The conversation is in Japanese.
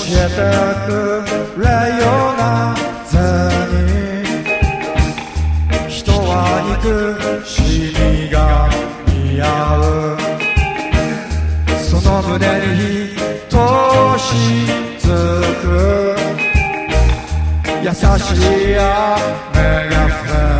えてくれよなぜに人は憎しみが似合うその胸にひとしずく優しい雨が降る